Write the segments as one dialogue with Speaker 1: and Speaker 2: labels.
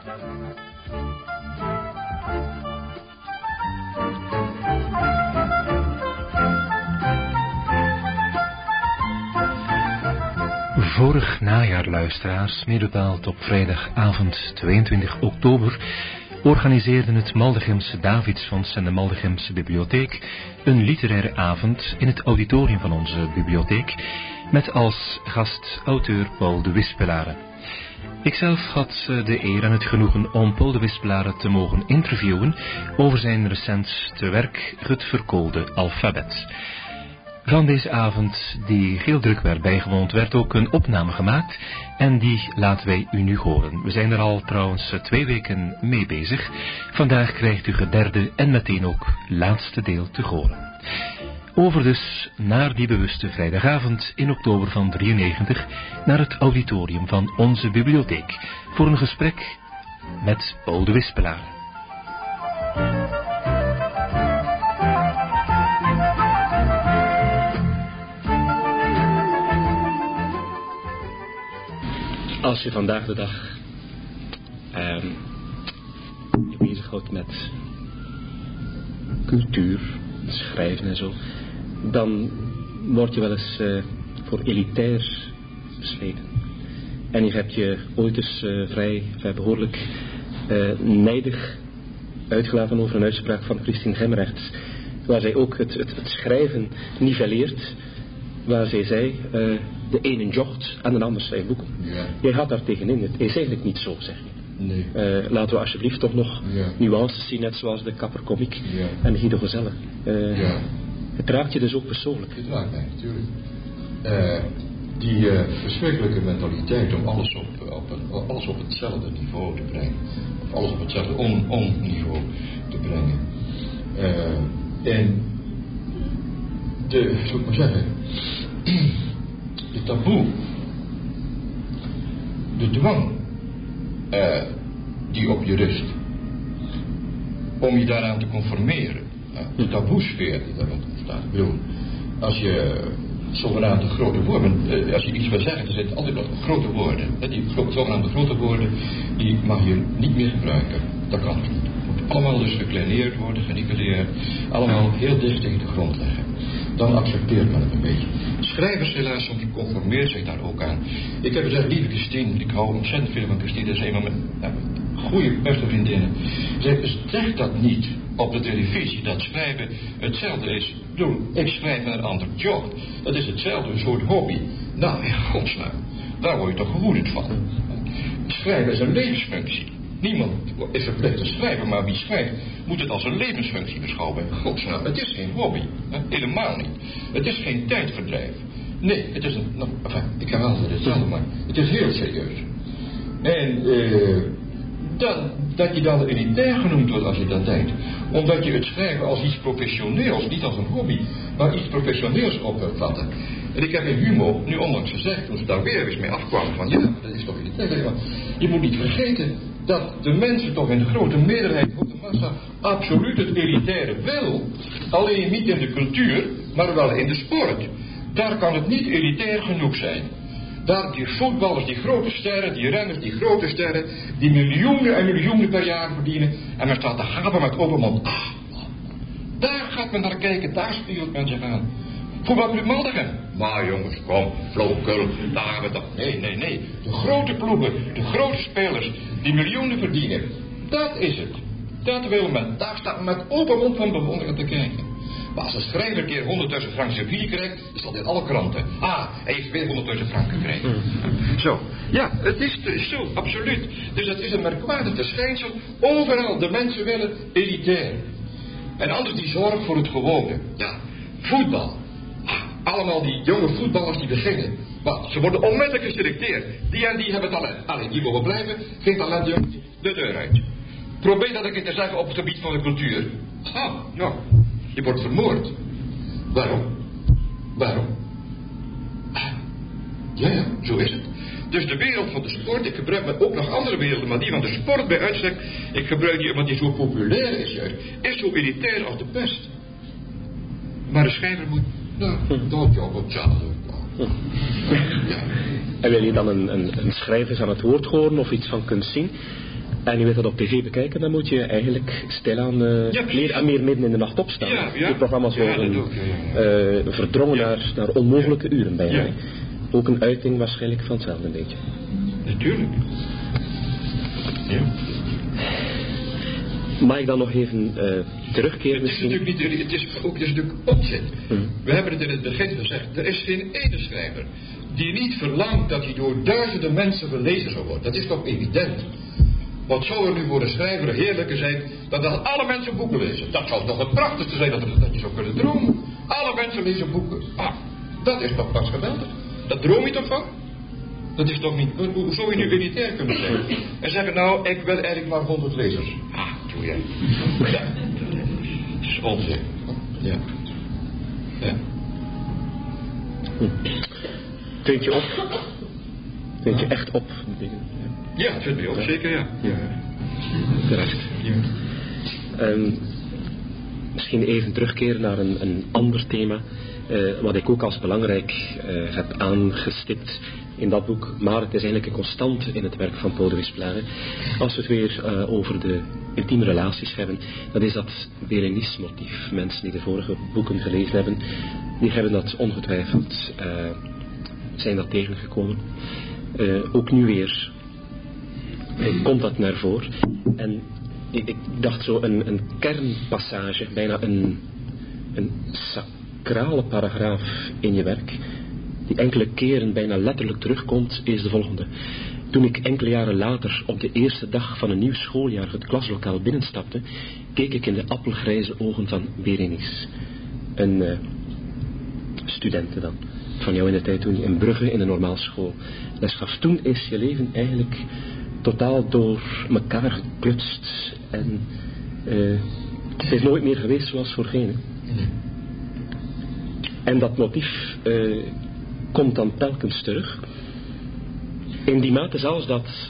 Speaker 1: Vorig najaar, luisteraars, meer bepaald op vrijdagavond 22 oktober, organiseerden het Maldegemse Davidsfonds en de Maldegemse Bibliotheek een literaire avond in het auditorium van onze bibliotheek, met als gast auteur Paul de Wispelare. Ikzelf had de eer en het genoegen om Paul de Wispelare te mogen interviewen over zijn recentste werk, Het Verkoolde Alfabet. Van deze avond, die heel druk werd bijgewoond, werd ook een opname gemaakt en die laten wij u nu horen. We zijn er al trouwens 2 weken mee bezig. Vandaag krijgt u het derde en meteen ook laatste deel te horen. Over dus naar die bewuste vrijdagavond in oktober van 93 naar het auditorium van onze bibliotheek voor een gesprek met Paul de Wispelare. Als je vandaag de dag je bezighoudt met cultuur, schrijven en zo, dan word je wel eens voor elitair beschreven. En je hebt je ooit eens vrij behoorlijk nijdig uitgelaten over een uitspraak van Christine Gemrechts, waar zij ook het schrijven nivelleert, waar zij zei, de ene jogt en de ander schrijft boeken. Ja. Jij gaat daar tegenin. Het is eigenlijk niet zo, zeg je. Nee. Laten we alsjeblieft toch nog nuances zien, net zoals de kappercomic en de Guido Gezelle. Het raakt je dus ook persoonlijk.
Speaker 2: Het raakt mij natuurlijk. Die verschrikkelijke mentaliteit om alles op hetzelfde niveau te brengen. Of alles op hetzelfde on-niveau te brengen. En zou ik maar zeggen, de taboe, de dwang die op je rust, om je daaraan te conformeren, de taboesfeer die daarop staat. Ik bedoel, als je zogenaamde grote woorden, als je iets wil zeggen, dan zijn het altijd nog grote woorden. Die zogenaamde grote woorden, die mag je niet meer gebruiken. Dat kan niet. Het moet allemaal dus gekleineerd worden, geniveleerd, allemaal heel dicht tegen de grond leggen. Dan accepteert men het een beetje. Schrijvers helaas soms conformeert zich daar ook aan. Ik heb gezegd, lieve Christine, ik hou ontzettend veel van Christine, dat is een van mijn goede beste vriendinnen. Zeg dat niet op de televisie, dat schrijven hetzelfde is. Ik schrijf en een ander job. Dat is hetzelfde, een soort hobby. Nou, in godsnaam, daar word je toch gewoedend van. Schrijven is een levensfunctie. Niemand is verplicht te schrijven, maar wie schrijft moet het als een levensfunctie beschouwen. Godsnaam, het is geen hobby. Helemaal niet. Het is geen tijdverdrijf. Nee, het is ik ga wel altijd hetzelfde, maar het is heel serieus. En dat je dan elitair genoemd wordt als je dat denkt. Omdat je het schrijven als iets professioneels, niet als een hobby, maar iets professioneels op wilt vatten. En ik heb in Humo nu onlangs gezegd, toen ze daar weer eens mee afkwamen, van ja, dat is toch elitair. Je moet niet vergeten dat de mensen toch in de grote meerderheid van de massa absoluut het elitaire wil. Alleen niet in de cultuur, maar wel in de sport. Daar kan het niet elitair genoeg zijn. Daar die voetballers, die grote sterren, die renners, die grote sterren, die miljoenen en miljoenen per jaar verdienen. En men staat te gapen met open mond. Daar gaat men naar kijken, daar spiegelt men zich aan. Voetbalclub Maldegem. Maar jongens, kom, flauwekul, daar gaan we toch. Nee. De grote ploegen, de grote spelers, die miljoenen verdienen. Dat is het. Dat wil men. Daar staat men met open mond van bewondering te kijken. Maar als een schrijver een keer 100.000 frank subsidie krijgt, dan staat in alle kranten. Hij heeft weer 100.000 frank gekregen. Zo. Ja, het is zo, absoluut. Dus het is een merkwaardig verschijnsel. Overal, de mensen willen elitair. En anders die zorg voor het gewone. Ja, voetbal. Allemaal die jonge voetballers die beginnen. Wat? Ze worden onmiddellijk geselecteerd. Die en die hebben talent. Alleen die mogen blijven. Geen talent, jongens. De deur uit. Probeer dat een keer te zeggen op het gebied van de cultuur. Ja. Je wordt vermoord. Waarom? Ja, zo is het. Dus de wereld van de sport, ik gebruik ook nog andere werelden, maar die van de sport bij uitstek, ik gebruik die omdat die zo populair is juist, is zo elitair als de pest. Maar de schrijver moet, doodje op hetzelfde.
Speaker 1: En wil je dan een schrijver aan het woord horen of iets van kunt zien?
Speaker 3: En je weet dat op tv bekijken, dan moet je eigenlijk stilaan meer midden in de nacht opstaan. Die programma's worden verdrongen naar onmogelijke uren bijna. Ja. Ook een uiting waarschijnlijk van hetzelfde een beetje.
Speaker 2: Natuurlijk. Ja.
Speaker 3: Mag ik dan nog even terugkeren misschien?
Speaker 2: Het is natuurlijk onzin. We hebben het in het begin gezegd. Er is geen ene schrijver die niet verlangt dat hij door duizenden mensen gelezen zou worden. Dat is toch evident? Wat zou er nu voor de schrijver heerlijker zijn dan dat alle mensen boeken lezen? Dat zou toch het prachtigste zijn dat je zou kunnen dromen. Alle mensen lezen boeken. Dat is toch pas geweldig? Dat droom je toch van? Dat is toch niet... Hoe zou je nu elitair kunnen zijn? En zeggen, nou, ik wil eigenlijk maar 100 lezers. Doe jij. Ja. Dat is onzin. Ja.
Speaker 3: Vind je op? Vind je echt op?
Speaker 2: Ja, het vindt mij op, zeker, ja.
Speaker 3: Terecht.
Speaker 2: Ja.
Speaker 3: Misschien even terugkeren naar een ander thema, wat ik ook als belangrijk heb aangestipt in dat boek, maar het is eigenlijk een constante in het werk van Paul de Wispelaere. Als we het weer over de intieme relaties hebben, dan is dat Berenice motief. Mensen die de vorige boeken gelezen hebben, die hebben dat ongetwijfeld, zijn dat tegengekomen. Ook nu weer komt dat naar voren. En ik dacht zo een kernpassage, bijna een sacrale paragraaf in je werk, die enkele keren bijna letterlijk terugkomt, is de volgende. Toen ik enkele jaren later op de eerste dag van een nieuw schooljaar het klaslokaal binnenstapte, keek ik in de appelgrijze ogen van Berenice. Een studente dan, van jou in de tijd toen je in Brugge in de normaalschool les gaf. Toen is je leven eigenlijk totaal door elkaar geklutst en het is nooit meer geweest zoals voorheen. En dat motief komt dan telkens terug. In die mate zelfs dat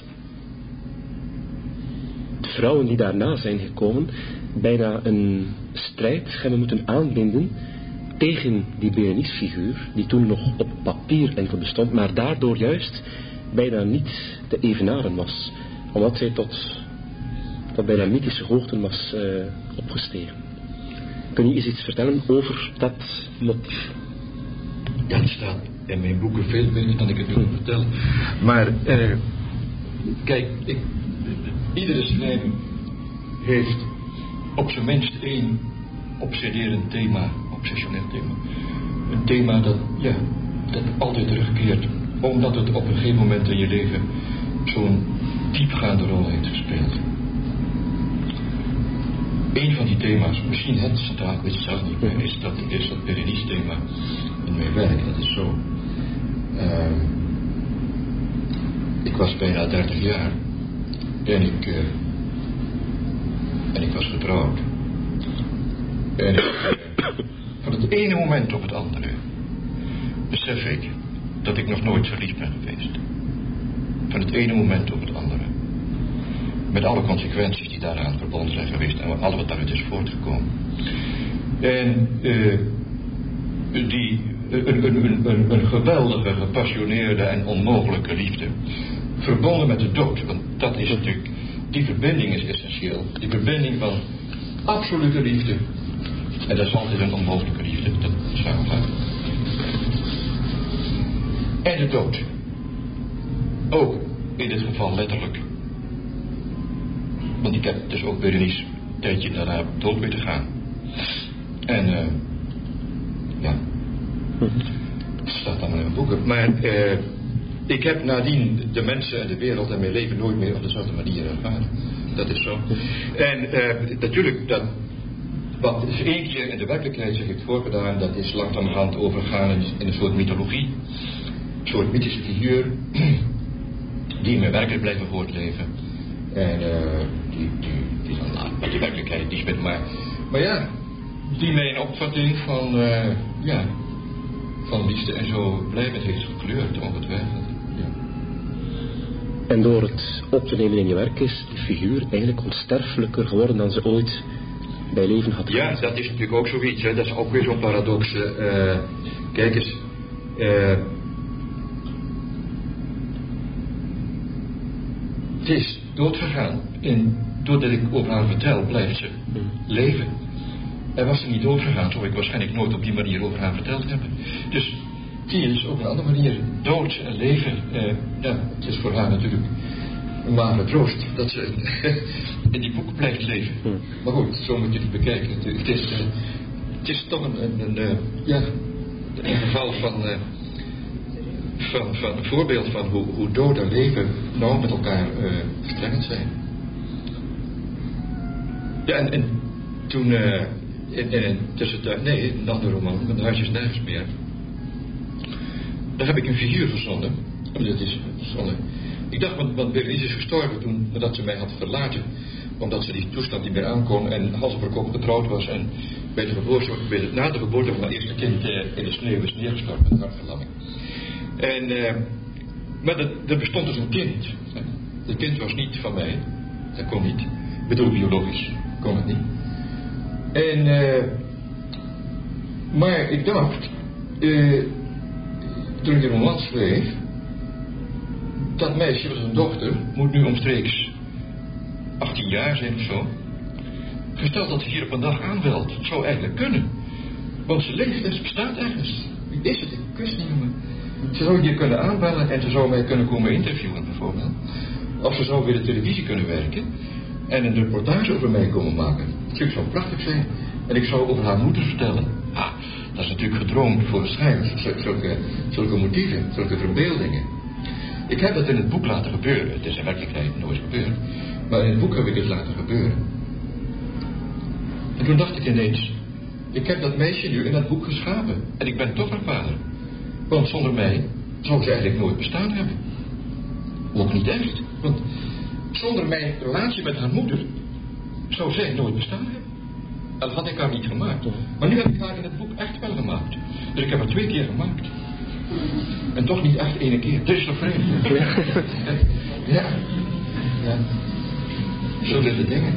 Speaker 3: de vrouwen die daarna zijn gekomen bijna een strijd hebben moeten aanbinden tegen die Berenice-figuur, die toen nog op papier enkel bestond, maar daardoor juist bijna niet te evenaren was, omdat zij tot bijna mythische hoogten was opgestegen. Kun je eens iets vertellen over dat motief?
Speaker 2: Ja, het staat in mijn boeken veel minder dan ik het wil vertellen. Maar, kijk, iedere schrijver heeft op zijn minst één obsederend thema, obsessioneel thema. Een thema dat altijd terugkeert, omdat het op een gegeven moment in je leven zo'n diepgaande rol heeft gespeeld. Een van die thema's, misschien het centraal, ik weet het zelf niet meer, is dat Berenice-thema in mijn werk. Dat is zo. Ik was bijna 30 jaar en ik was getrouwd. En van het ene moment op het andere besef ik dat ik nog nooit verliefd ben geweest. Van het ene moment op het andere. Met alle consequenties die daaraan verbonden zijn geweest en alles wat daaruit is voortgekomen. En een geweldige, gepassioneerde en onmogelijke liefde. Verbonden met de dood, want dat is natuurlijk, die verbinding is essentieel. Die verbinding van absolute liefde. En dat is altijd een onmogelijke liefde, dat samengaat. En de dood. Ook in dit geval letterlijk. Want ik heb dus ook Berenice een tijdje daarna dood weten gaan. En het staat allemaal in mijn boeken. Maar ik heb nadien de mensen en de wereld en mijn leven nooit meer op dezelfde manier ervaren. Dat is zo. En natuurlijk, wat is één keer in de werkelijkheid zich heeft voorgedaan, dat is langzamerhand overgaan in een soort mythologie. Een soort mythische figuur die in mijn werkelijk blijven voortleven. En die dan met de werkelijkheid niet met maar ja, die mijn opvatting van liefde en zo blijvend heeft gekleurd, ongetwijfeld. Ja.
Speaker 3: En door het op te nemen in je werk is die figuur eigenlijk onsterfelijker geworden dan ze ooit bij leven had gehad.
Speaker 2: Ja, dat is natuurlijk ook zoiets, hè. Dat is ook weer zo'n paradox. Kijk eens, doodgegaan. En doordat ik over haar vertel, blijft ze leven. En was ze niet doodgegaan, zou ik waarschijnlijk nooit op die manier over haar verteld hebben. Dus zie je, dus op een andere manier dood en leven. Het is voor haar natuurlijk een magere troost dat ze in die boek blijft leven. Maar goed, zo moet je het bekijken. Het is toch een geval van een voorbeeld van hoe dood en leven nou met elkaar verstrengeld zijn. Ja, en toen in een andere roman, Mijn huis is nergens meer. Daar heb ik een figuur verzonnen. Dat is verzonnen. Ik dacht, want Berenice is gestorven toen nadat ze mij had verlaten. Omdat ze die toestand niet meer aankon en hals over kop getrouwd was. En na de geboorte van haar eerste kind in de sneeuw is neergestort met een hartverlamming. Maar er bestond dus een kind. Het kind was niet van mij. Dat kon niet. Ik bedoel, biologisch kon het niet. Maar ik dacht, toen ik een roman schreef, dat meisje was een dochter, moet nu omstreeks 18 jaar zijn of zo. Gesteld dat ze hier op een dag aanbelt, het zou eigenlijk kunnen. Want ze leeft en ze bestaat ergens. Wie is het? Ik wist niet meer. Ze zou hier kunnen aanbellen en ze zou mij kunnen komen interviewen bijvoorbeeld. Of ze zou weer de televisie kunnen werken en een reportage over mij komen maken. Dat zou prachtig zijn. En ik zou over haar moeder vertellen. Dat is natuurlijk gedroomd voor de schrijvers. Zulke motieven, zulke verbeeldingen. Ik heb dat in het boek laten gebeuren. Het is in werkelijkheid nooit gebeurd. Maar in het boek heb ik het laten gebeuren. En toen dacht ik ineens, ik heb dat meisje nu in dat boek geschapen. En ik ben toch haar vader. Want zonder mij zou ze eigenlijk nooit bestaan hebben. Ook niet echt. Want zonder mijn relatie met haar moeder zou zij nooit bestaan hebben. Dat had ik haar niet gemaakt. Maar nu heb ik haar in het boek echt wel gemaakt. Dus ik heb haar 2 keer gemaakt. En toch niet echt 1 keer. Dat is toch vreemd? Ja. Zo zijn de dingen.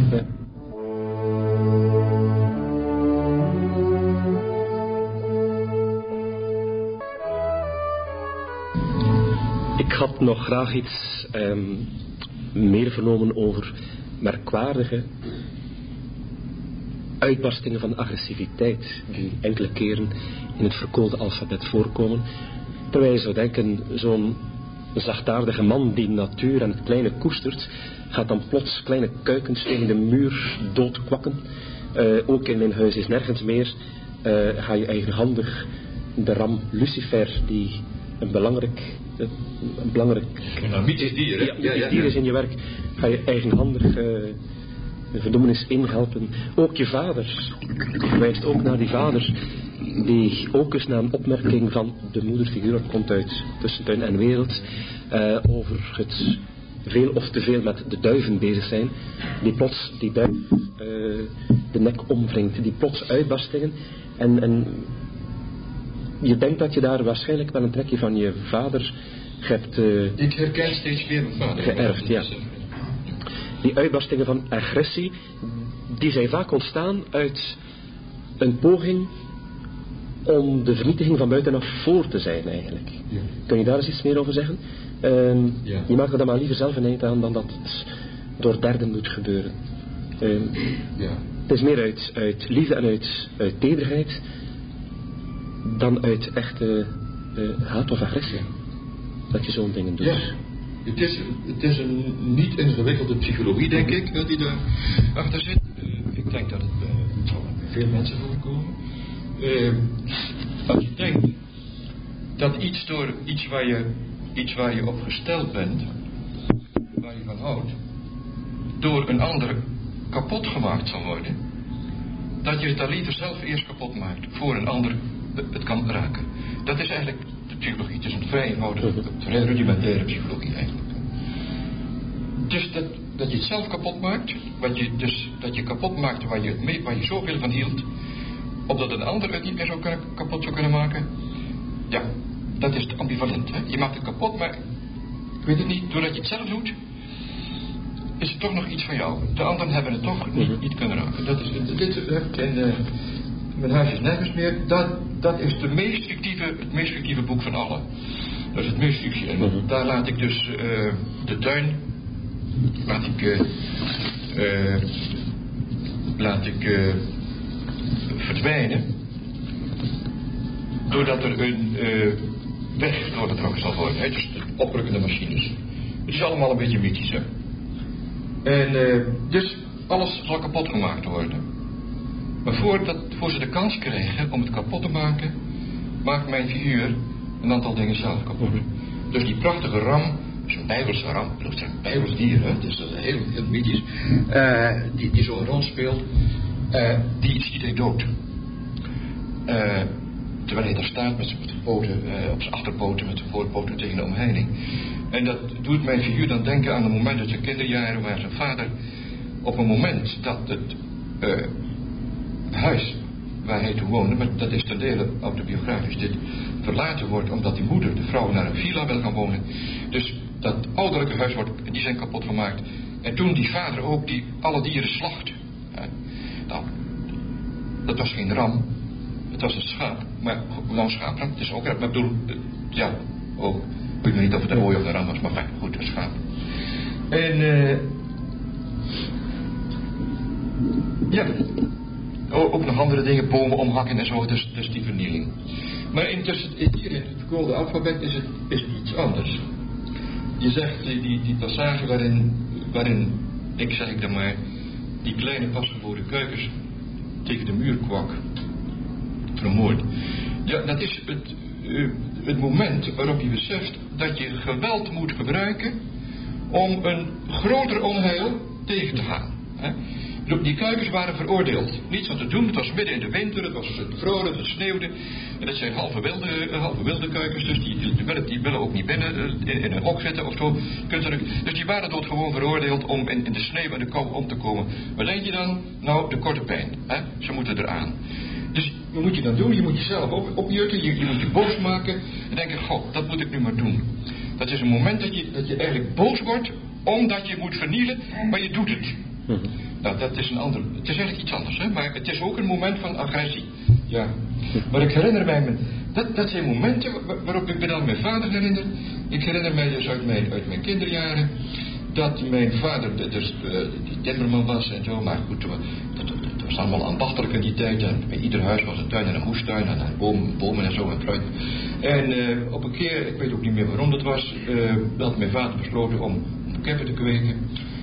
Speaker 3: Ik had nog graag iets meer vernomen over merkwaardige uitbarstingen van agressiviteit die enkele keren in het verkoolde alfabet voorkomen. Terwijl je zou denken, zo'n zachtaardige man die natuur en het kleine koestert, gaat dan plots kleine kuikens tegen de muur doodkwakken. Ook in Mijn huis is nergens meer ga je eigenhandig de ram Lucifer, die een belangrijk
Speaker 2: mythisch dier, hè?
Speaker 3: Ja, dier is in je werk, ga je eigenhandig de verdoemenis inhelpen. Ook je vader wijst ook naar die vader die ook eens na een opmerking van de moederfiguur, dat komt uit Tussentuin en Wereld, over het veel of te veel met de duiven bezig zijn, die plots die duif de nek omwringt, die plots uitbarstingen en je denkt dat je daar waarschijnlijk wel een trekje van je vader hebt
Speaker 2: ik herken steeds meer mijn vader
Speaker 3: geërfd, ja. Die uitbarstingen van agressie, die zijn vaak ontstaan uit een poging om de vernietiging van buitenaf voor te zijn eigenlijk.
Speaker 2: Ja.
Speaker 3: Kun je daar eens iets meer over zeggen?
Speaker 2: Ja.
Speaker 3: Je maakt er dan maar liever zelf een eind aan dan dat het door derden moet gebeuren. Het is meer uit liefde en uit tederheid dan uit echte haat of agressie. Dat je zo'n dingen doet.
Speaker 2: Ja. Het is een niet ingewikkelde psychologie, denk ik, die daar achter zit. Ik denk dat het zal bij veel mensen voorkomen. Als je denkt dat iets waar je op gesteld bent, waar je van houdt, door een ander kapot gemaakt zal worden, dat je het dan liever zelf eerst kapot maakt, voor een ander het kan raken. Dat is eigenlijk de psychologie. Het is een vrij eenvoudige, vrij rudimentaire psychologie eigenlijk. Dus dat je het zelf kapot maakt, dat je kapot maakt waar je zoveel van hield, opdat een ander het niet meer kapot zou kunnen maken. Ja, dat is ambivalent. Hè? Je maakt het kapot, maar ik weet het niet, doordat je het zelf doet, is het toch nog iets van jou. De anderen hebben het toch niet kunnen raken. Dat is dit Mijn huis is nergens meer. Dat is het meest fictieve boek van allen. Dat is het meest fictieve. En daar laat ik dus de tuin laat ik verdwijnen, doordat er een weg doorgetrokken zal worden. Hè? Dus de oprukkende machines. Het is allemaal een beetje mythisch, hè. En dus alles zal kapot gemaakt worden. Maar voor ze de kans krijgen om het kapot te maken, maakt mijn figuur een aantal dingen zelf kapot. Dus die prachtige ram, dat is een bijbelse ram, dat is een bijbels dier, hè? Het is heel mythisch, die zo'n rol speelt, die schiet hij dood. Terwijl hij daar staat met zijn poten, op zijn achterpoten, met zijn voorpoten tegen de omheining. En dat doet mijn figuur dan denken aan een moment uit zijn kinderjaren, waar zijn vader op een moment dat het huis waar hij toen woonde, maar dat is ten dele autobiografisch, dit verlaten wordt omdat die moeder, de vrouw, naar een villa wil gaan wonen. Dus dat ouderlijke huis die zijn kapot gemaakt. En toen die vader ook die alle dieren slachtte. Nou, dat was geen ram, het was een schaap. Maar een schaapram, het is ook, maar ik bedoel, ja, ook, ik weet niet of het een ooi of een ram was, maar goed, een schaap. En ja, ook nog andere dingen, bomen omhakken en zo, dus die vernieling. Maar intussen, hier in het verkoolde alfabet is het iets anders. Je zegt die passage waarin ik zeg dan maar, die kleine pasgeboren kuikens tegen de muur kwak, vermoord. Ja, dat is het moment waarop je beseft dat je geweld moet gebruiken om een groter onheil tegen te gaan. Hè? Die kuikens waren veroordeeld. Niets aan te doen, het was midden in de winter, het was vrolijk, het sneeuwde. En dat zijn halve wilde kuikens, dus die willen ook niet binnen in een hok zitten of zo. Dus die waren tot gewoon veroordeeld om in de sneeuw en de kou om te komen. Wat denk je dan? Nou, de korte pijn. Hè? Ze moeten eraan. Dus wat moet je dan doen? Je moet jezelf opjutten, je moet je boos maken. En denken, goh, dat moet ik nu maar doen. Dat is een moment dat je eigenlijk boos wordt, omdat je moet vernielen, maar je doet het. Nou, dat is het is eigenlijk iets anders, hè? Maar het is ook een moment van agressie. Ja. Maar ik herinner mij, dat zijn momenten waarop ik me dan mijn vader herinner. Ik herinner mij dus uit mijn kinderjaren, dat mijn vader die timmerman was en zo, maar goed, het was allemaal ambachtelijk in die tijd. En bij ieder huis was een tuin en een moestuin en bomen en zo en fruit. En op een keer, ik weet ook niet meer waarom dat was, had mijn vader besloten om kippen te kweken.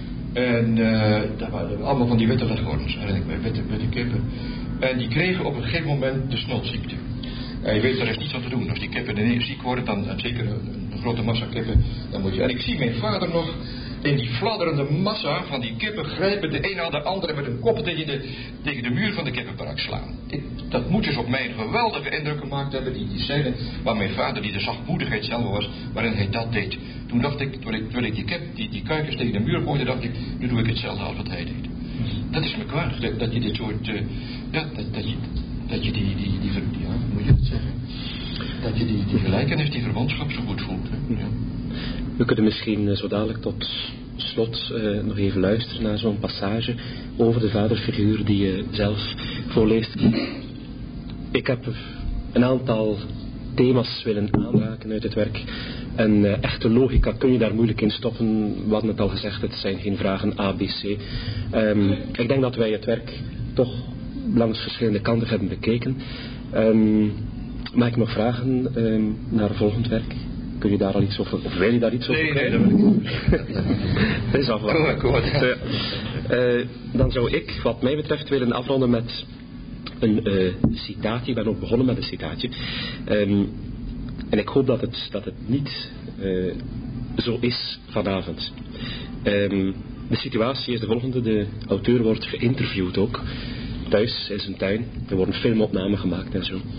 Speaker 2: En dat waren allemaal van die witte leghorens, herinner ik mij, witte kippen. En die kregen op een gegeven moment de snotziekte. En je weet, daar is niets aan te doen. Als die kippen ineens ziek worden, dan zeker een grote massa kippen, dan moet je... En ik zie mijn vader nog in die fladderende massa van die kippen grijpen, de een aan de andere met een kop tegen de muur van de kippenbarak slaan. Dat moet dus op mij een geweldige indruk gemaakt hebben, die scène waar mijn vader, die de zachtmoedigheid zelf was, waarin hij dat deed. Toen dacht ik, toen ik die kuikens tegen de muur gooide, dacht ik, nu doe ik hetzelfde als wat hij deed. Dat is merkwaardig, dat je dit soort, dat je hoe moet je dat zeggen? Dat je die gelijkenis, die verwantschap zo goed voelt. Hè? Ja.
Speaker 3: We kunnen misschien zo dadelijk tot slot nog even luisteren naar zo'n passage over de vaderfiguur die je zelf voorleest. Ik heb een aantal thema's willen aanraken uit het werk. En echte logica kun je daar moeilijk in stoppen. We hadden het al gezegd, het zijn geen vragen A, B, C. Ik denk dat wij het werk toch langs verschillende kanten hebben bekeken. Mag ik nog vragen naar volgend werk? Kun je daar al iets over, of wil je daar iets over krijgen?
Speaker 2: Nee, dat wil ik niet.
Speaker 3: Dat is afwachten. Dan zou ik, wat mij betreft, willen afronden met een citaatje. Ik ben ook begonnen met een citaatje. En ik hoop dat het niet zo is vanavond. De situatie is de volgende. De auteur wordt geïnterviewd ook. Thuis in zijn tuin. Er worden filmopnamen gemaakt en zo.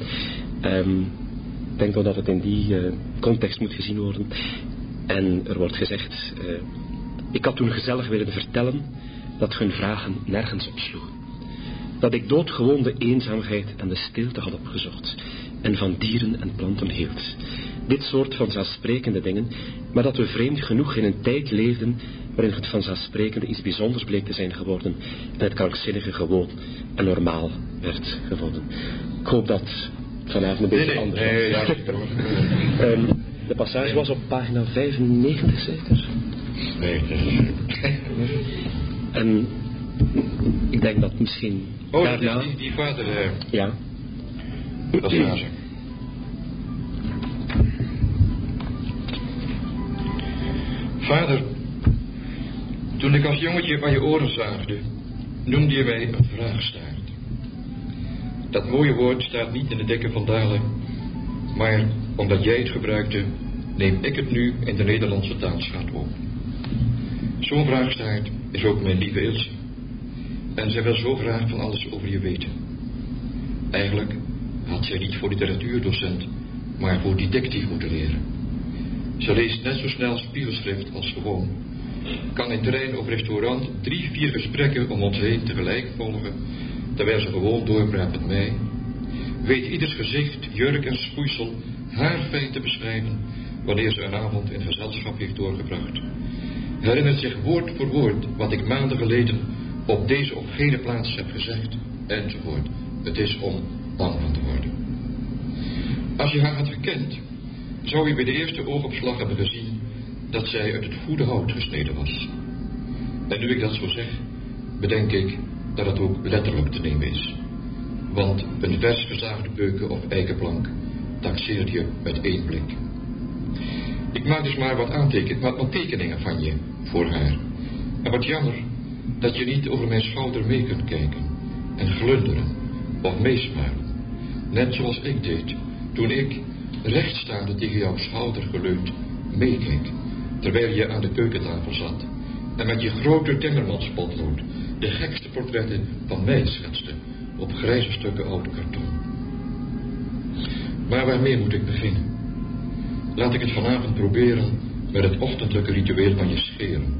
Speaker 3: Ik denk wel dat het in die context moet gezien worden. En er wordt gezegd... ik had toen gezellig willen vertellen dat hun vragen nergens op sloegen. Dat ik doodgewoon de eenzaamheid en de stilte had opgezocht. En van dieren en planten hield. Dit soort vanzelfsprekende dingen. Maar dat we vreemd genoeg in een tijd leefden waarin het vanzelfsprekende iets bijzonders bleek te zijn geworden. En het krankzinnige gewoon en normaal werd gevonden. Ik hoop dat vanavond een beetje anders was. De passage was op pagina 95 zeker?
Speaker 2: Nee,
Speaker 3: En ik denk dat misschien daarna...
Speaker 2: dat is die vader...
Speaker 3: Ja.
Speaker 2: Dat is Hazen. Vader, toen ik als jongetje aan je oren zaagde, noemde je mij een vraagstaart. Dat mooie woord staat niet in de dekken van Dalen, maar omdat jij het gebruikte, neem ik het nu in de Nederlandse taalschat op. Zo'n vraagstaart is ook mijn lieve Ilse. En zij wil zo graag van alles over je weten. Eigenlijk had zij niet voor literatuurdocent, maar voor didactiek moeten leren. Ze leest net zo snel spiegelschrift als gewoon. Kan in terrein of restaurant 3-4 gesprekken om ons heen tegelijk volgen, terwijl ze gewoon doorpraat met mij. Weet ieders gezicht, jurk en spoeisel haarfijn te beschrijven wanneer ze een avond in gezelschap heeft doorgebracht. Herinnert zich woord voor woord wat ik maanden geleden op deze of gene plaats heb gezegd, enzovoort. Het is om bang van te worden. Als je haar had gekend, zou je bij de eerste oogopslag hebben gezien dat zij uit het goede hout gesneden was. En nu ik dat zo zeg, bedenk ik dat het ook letterlijk te nemen is. Want een vers gezaagde beuken of eikenplank taxeert je met 1 blik. Ik maak dus maar wat tekeningen van je voor haar. En wat jammer dat je niet over mijn schouder mee kunt kijken en glunderen of meesmuilen. Net zoals ik deed toen ik, rechtstaande tegen jouw schouder geleund, meekeek, terwijl je aan de keukentafel zat en met je grote timmermanspotlood de gekste portretten van mij schetste op grijze stukken oud karton. Maar waarmee moet ik beginnen? Laat ik het vanavond proberen met het ochtendelijke ritueel van je scheren.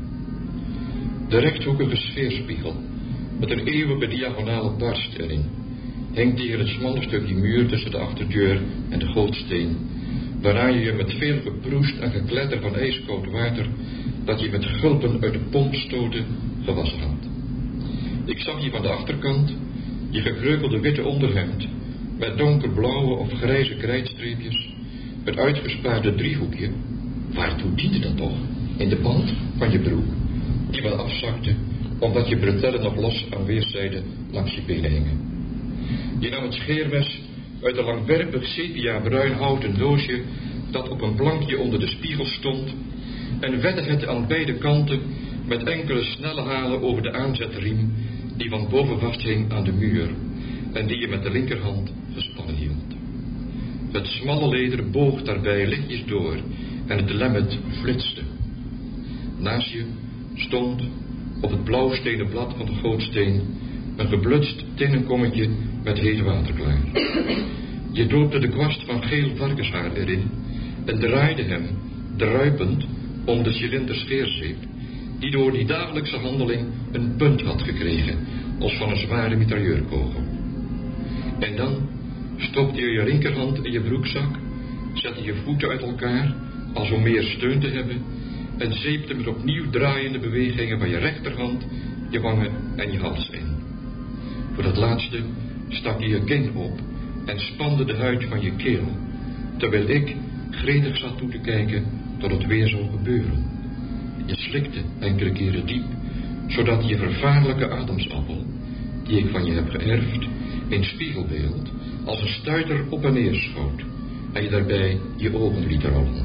Speaker 2: De rechthoekige scheerspiegel met een eeuwige diagonale barst erin hangt tegen het smalle stukje muur tussen de achterdeur en de gootsteen, waarna je je met veel geproest en gekletter van ijskoud water dat je met gulpen uit de pomp stoten gewassen had. Ik zag je van de achterkant, je gekreukelde witte onderhemd met donkerblauwe of grijze krijtstreepjes, het uitgespaarde driehoekje, waartoe diende dat toch, in de band van je broek, die wel afzakte omdat je bretellen nog los aan weerszijden langs je benen hingen. Je nam het scheermes uit een langwerpig sepia-bruin houten doosje dat op een plankje onder de spiegel stond en wette het aan beide kanten met enkele snelle halen over de aanzetriem die van boven vasthing aan de muur en die je met de linkerhand gespannen hield. Het smalle leder boog daarbij lichtjes door en het lemmet flitste. Naast je stond op het blauwstenen blad van de gootsteen een geblutst tinnen kommetje met heet water klaar. Je doopte de kwast van geel varkenshaar erin en draaide hem, druipend, om de cilinder scheerzeep, die door die dagelijkse handeling een punt had gekregen, als van een zware mitrailleurkogel. En dan stopte je je linkerhand in je broekzak, zette je voeten uit elkaar, als om meer steun te hebben, en zeepte met opnieuw draaiende bewegingen van je rechterhand, je wangen en je hals in. Voor dat laatste stak je je kin op en spande de huid van je keel, terwijl ik gretig zat toe te kijken tot het weer zou gebeuren. Je slikte enkele keren diep, zodat je vervaarlijke ademsappel, die ik van je heb geërfd, in spiegelbeeld als een stuiter op en neer schoot en je daarbij je ogen liet rollen.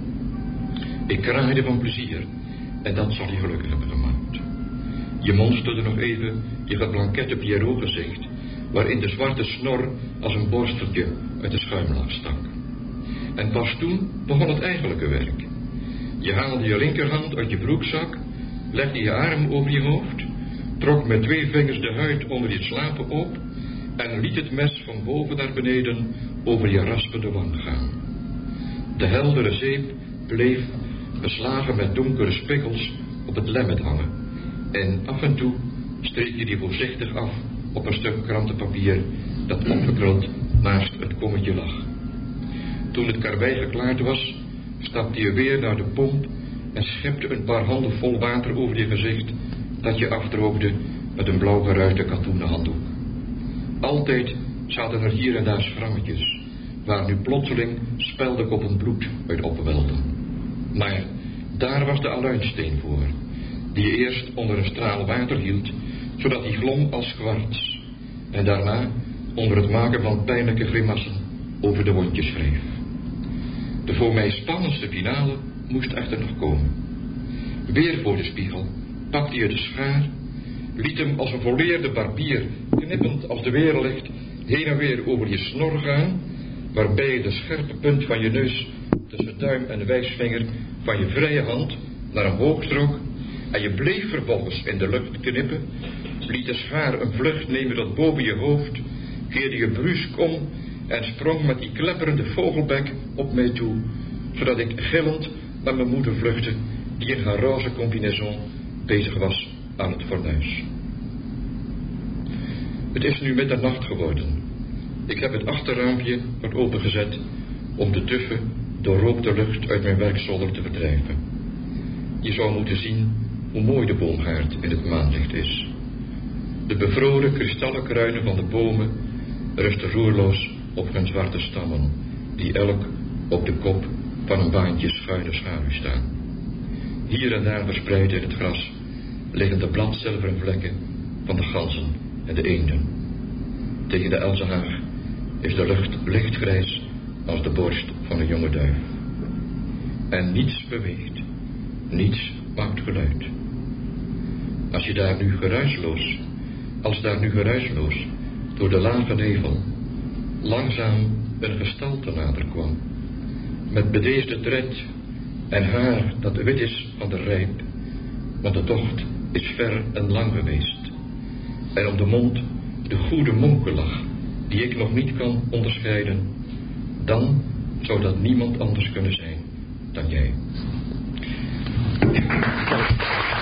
Speaker 2: Ik kraaide van plezier en dat zal je gelukkig hebben gemaakt. Je monsterde nog even je geblankette Pierrot gezicht, waarin de zwarte snor als een borsteltje uit de schuimlach stak. En pas toen begon het eigenlijke werk. Je haalde je linkerhand uit je broekzak, legde je arm over je hoofd, trok met 2 vingers de huid onder je slapen op en liet het mes van boven naar beneden over je raspende wang gaan. De heldere zeep bleef, beslagen met donkere spikkels, op het lemmet hangen en af en toe streek je die voorzichtig af op een stuk krantenpapier dat opgekruld naast het kommetje lag. Toen het karwei geklaard was, stapte je weer naar de pomp en schepte een paar handen vol water over je gezicht dat je afdroogde met een blauw geruite katoenen handdoek. Altijd zaten er hier en daar schrammetjes, waar nu plotseling speldekoppen bloed uit opwelden. Maar daar was de aluinsteen voor, die je eerst onder een straal water hield, zodat die glom als kwarts, en daarna onder het maken van pijnlijke grimassen over de wondjes schreef. De voor mij spannendste finale moest echter nog komen. Weer voor de spiegel pakte je de schaar, liet hem als een volleerde barbier, knippend als de weerlicht, heen en weer over je snor gaan, waarbij je de scherpe punt van je neus tussen duim en wijsvinger van je vrije hand naar omhoog trok, en je bleef vervolgens in de lucht knippen, liet de schaar een vlucht nemen tot boven je hoofd, keerde je brusk om en sprong met die klepperende vogelbek op mij toe, zodat ik gillend naar mijn moeder vluchtte, die in haar roze combinaison bezig was aan het fornuis. Het is nu middernacht geworden. Ik heb het achterraampje wat opengezet om de duffe, doorrookte lucht uit mijn werkzolder te verdrijven. Je zou moeten zien hoe mooi de boomgaard in het maanlicht is. De bevroren kristallen kruinen van de bomen rusten roerloos op hun zwarte stammen, die elk op de kop van een baantje schuine schaduw staan. Hier en daar verspreid in het gras liggen de bladzilveren vlekken van de ganzen en de eenden. Tegen de elzenhaag is de lucht lichtgrijs als de borst van een jonge duif. En niets beweegt, niets maakt geluid. Als daar nu geruisloos door de lage nevel langzaam een gestalte nader kwam, met bedeesde tred en haar dat wit is van de rijp, want de tocht is ver en lang geweest, en om de mond de goede monkelach die ik nog niet kan onderscheiden, dan zou dat niemand anders kunnen zijn dan jij.